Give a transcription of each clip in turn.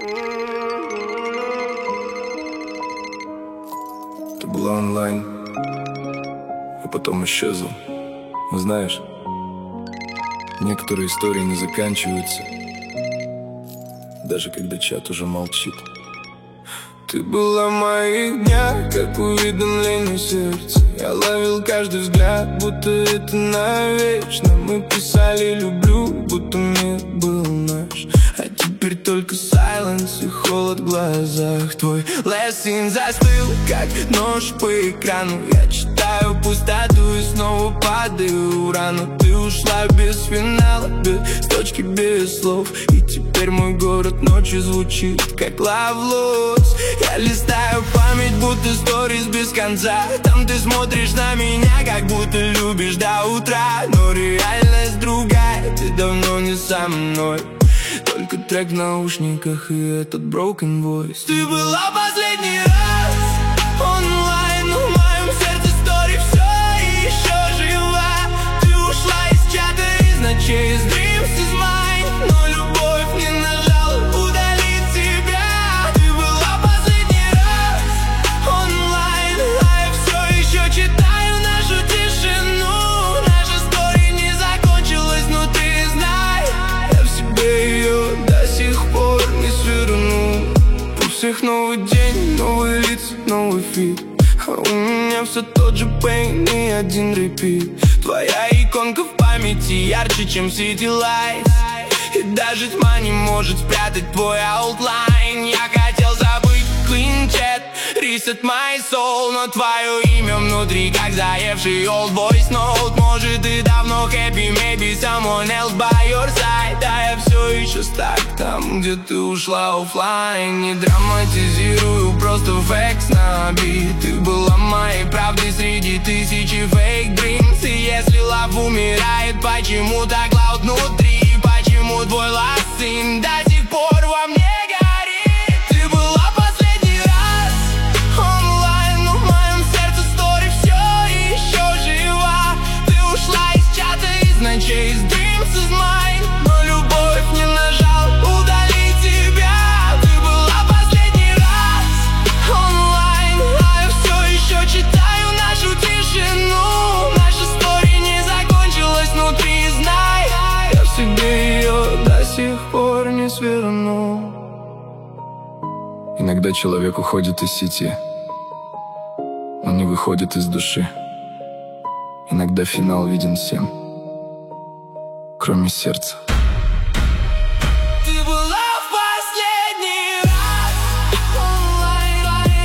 Ты была онлайн, а потом исчезла. Но знаешь, некоторые истории не заканчиваются, даже когда чат уже молчит. Ты была в моих днях, как уведомление сердца. Я ловил каждый взгляд, будто это навечно. Мы писали «люблю», будто мир был наш. А теперь только silence и холод в глазах. Твой last scene застыл, как нож по экрану. Я читаю пустоту и снова падаю в рану. Ты ушла без финала, без точки, без слов. И теперь мой город ночью звучит, как love lost. Я листаю память, будто сторис без конца. Там ты смотришь на меня, как будто любишь до утра. Но реальность другая, ты давно не со мной. Только трек в наушниках и этот broken voice. Ты была последний раз онлайн, но в моем сердце стори все еще жива. Ты ушла из чата, из ночей, из dreams, из mine. Но любовь не нажала удалить тебя. Ты была последний раз онлайн, а я все еще читаю нашу тишину. Наша история не закончилась, но ты знай, я в себе ее до сих пор не сверну. У всех новый день, новые лица, новый фит, а у меня все тот же пейн и один репит. Твоя иконка в памяти ярче, чем City Lights. И даже тьма не может спрятать твой аутлайн. Я хотел забыть clean chat, reset my soul, но твое имя внутри, как заевший old voice note. Может, ты давно happy, maybe someone else by your side. Да, я все еще стак там, где ты ушла оффлайн. Не драматизирую, просто фэкс на бит. Ты была моей правдой среди тысячи fake dreams. И если лав умирает, почему так loud внутри? Почему твой last scene до сих пор во мне горит? Ты была последний раз онлайн, но в моем сердце стори все еще жива. Ты ушла из чата, из ночей, из dreams, из mine. Но любовь не нажал удалить тебя. Ты была последний раз онлайн, а я все еще читаю нашу тишину. Наша история не закончилась внутри, знай, я в себе ее до сих пор не сверну. Иногда человек уходит из сети, но не выходит из души. Иногда финал виден всем, кроме сердца. Ты была в последний раз онлайн,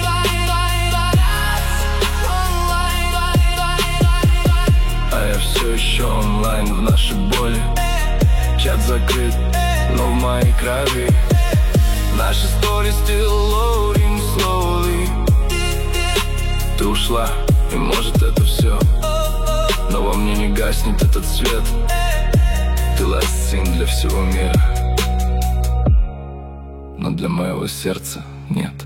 а я все еще онлайн в нашей боли. Чат закрыт, но в моей крови наши story still loading slowly. Ты ушла, и может это все, но во мне не гаснет этот свет. Ты last scene для всего мира, но для моего сердца нет.